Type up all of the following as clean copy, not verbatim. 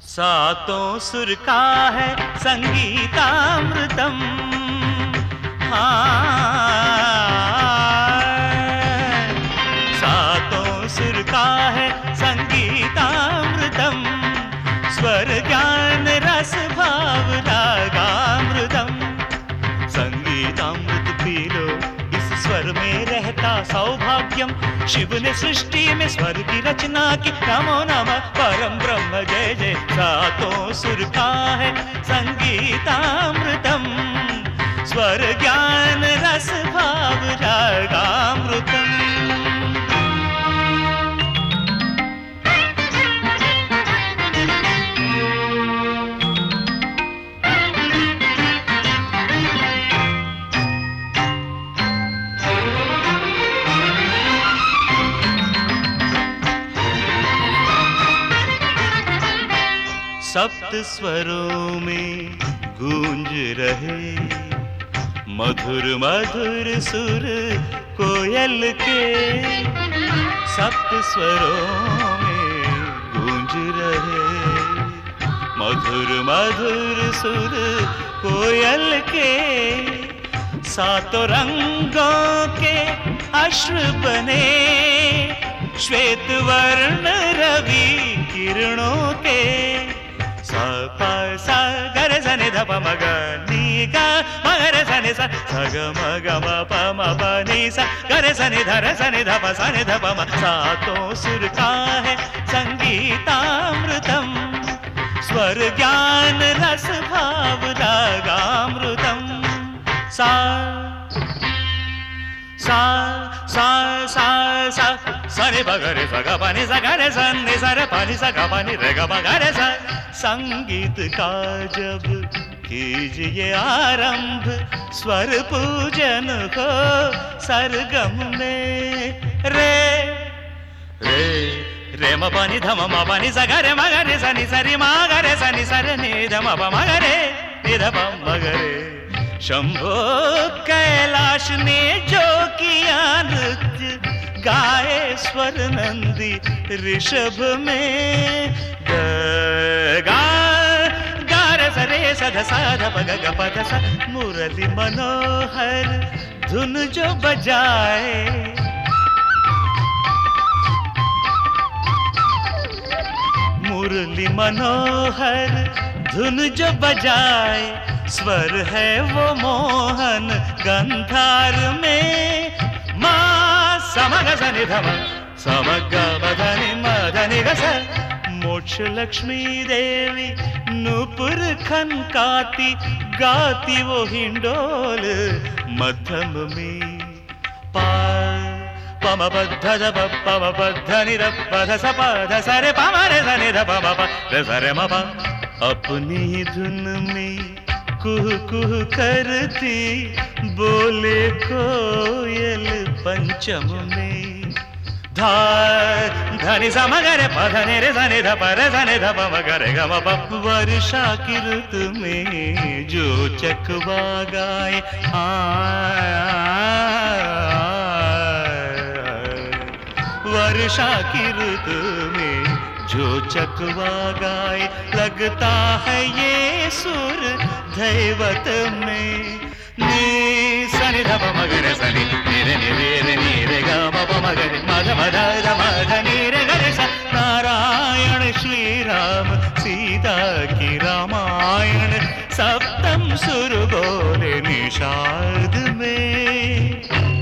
सातों सुर का है संगीतामृतम। सातों सुर का है संगीतामृतम। स्वर ज्ञान रस भाव रागामृतम। संगीतामृत पी लो, इस स्वर में रहता सौभाग्यम। शिव ने सृष्टि में स्वर की रचना की। नमो नमः परम ब्रह्म जय जय। सातों सुर का है संगीतामृतम। स्वर ज्ञान रस भाव रागामृतम। सप्त स्वरों में गूंज रहे मधुर मधुर सुर कोयल के। सप्त स्वरों में गूंज रहे मधुर मधुर सुर कोयल के। सातों रंगों के अश्व बने श्वेत वर्ण रवि किरणों के। सा प सा ग रे सा नि ध प म ग नि ग म ग रे सा नि सा सा ग म ग म प म प नि सा ग रे सा नि ध रे सा नि ध प सा नि ध प म। सातों सुर का है संगीतामृतम। स्वर ज्ञान रस भाव रागामृतम। सा सा सा सा सा सा रे ब ग रे सा ग प नि सा ग रे सा नि सा रे प नि सा ग प नि रे ग प ग रे सा। संगीत का जब कीजिए आरंभ, स्वर पूजन हो सरगम में। रे रे रे म प नि ध म म प नि सा ग रे म ग रे सा नि सा रे म ग रे सा नि सा रे नि ध म प म ग रे नि ध प म ग रे। शंभो कैलाश ने जो किया नृत्य, गाए स्वर नंदी ऋषभ में। गा गा रे सा रे सा ध सा ध प ग ग प ध सा। मुरली मनोहर धुन जो बजाए, मुरली मनोहर धुन जो बजाए। स्वर है वो मोहन गंधार में। मा समग स नि ध म समग ब ध नि म ध नि ग स। मोक्ष लक्ष्मी देवी नूपुर खनकाती, गाती वो हिंडोल मध्यम में। पा प म प ध ध प प म प ध नि ध प ध स प ध स रे प म रे स नि ध प म प रे स रे म प। अपनी धुन में कुह कुह करती बोले कोयल पंचम में। धा ध नि सा म ग रे प ध नि रे सा नि ध प रे सा नि ध प म ग रे ग म प। वर्षा की ऋतु में जो चकवा गाए, वर्षा की ऋतु में जो चकवा गाए। लगता है ये सुर दैवत में। नी सा नि ध प म ग रे सा नि रे नि रे नि रे ग म प म ग रे म ध म ध ध म ध नि रे ग रे सा। नारायण श्री राम सीता की रामायण, सप्तम सुर बोले निषाद में।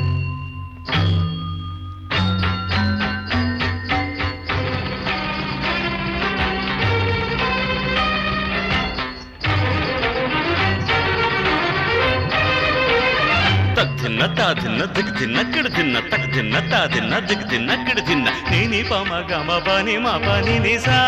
धिन्न ता धिन्न दिग धिन्न किड़ धिन्न तक धिन्न ता धिन्न दिग धिन्न किड़ धिन्न। नी नी प म ग म प नि म प नि नि सा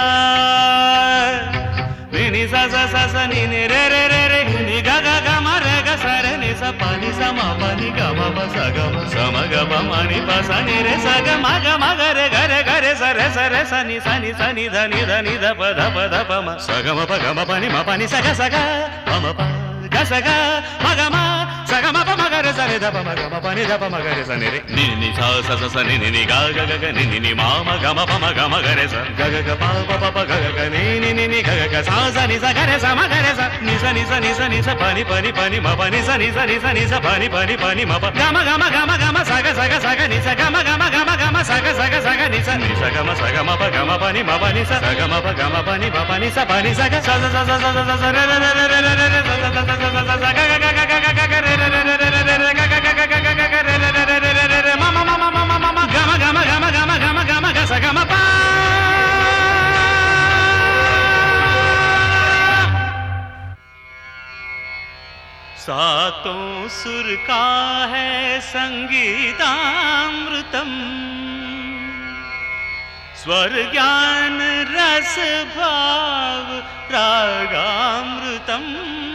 नि नि सा सा सा सा नि नि रे रे रे रे नि ग ग ग म रे ग सा रे नि सा प नि सा म प नि ग म प सा ग म स म ग प म नि प सा नि रे सा ग म ग रे ग रे ग रे सा रे सा नि सा नि सा नि ध नि ध प ध प म स ग म प नि म प नि सा ग प म प ग सा ग म ग म सा ग म प म ग रे सा नि ध प म ग म प नि ध प म ग रे सा नि रे नि नि सा सा सा सा नि नि गा ग ग ग नि नि म ग म प म ग म ग रे सा ग ग ग प प प ग ग ग ని ని ని ని గ గ సా స ని స గ రే స మ గ రే స ని స ని స ని స ని స ప ని ప ని ప ని మ ప ని స ని స ని స ని స ప ని ప ని ప ని మ ప గ మ గ మ గ మ గ మ స గ ని స గ మ గ మ గ మ గ మ స గ ని స ని స గ మ ప గ మ ప ని మ ప ని స గ మ ప గ మ ప ని మ ప ని స ప ని స గ స స స స స స స రే రే రే రే రే రే రే స స స స స స గ గ గ గ గ గ గ రే రే రే రే రే రే రే గ గ గ గ గ గ గ రే రే రే రే రే రే రే మ మ మ మ మ మ మ గ మ గ మ గ మ గ మ గ మ గ మ గ స గ మ ప सातों सुर का है संगीतामृतम स्वर ज्ञान रस भाव रागामृतम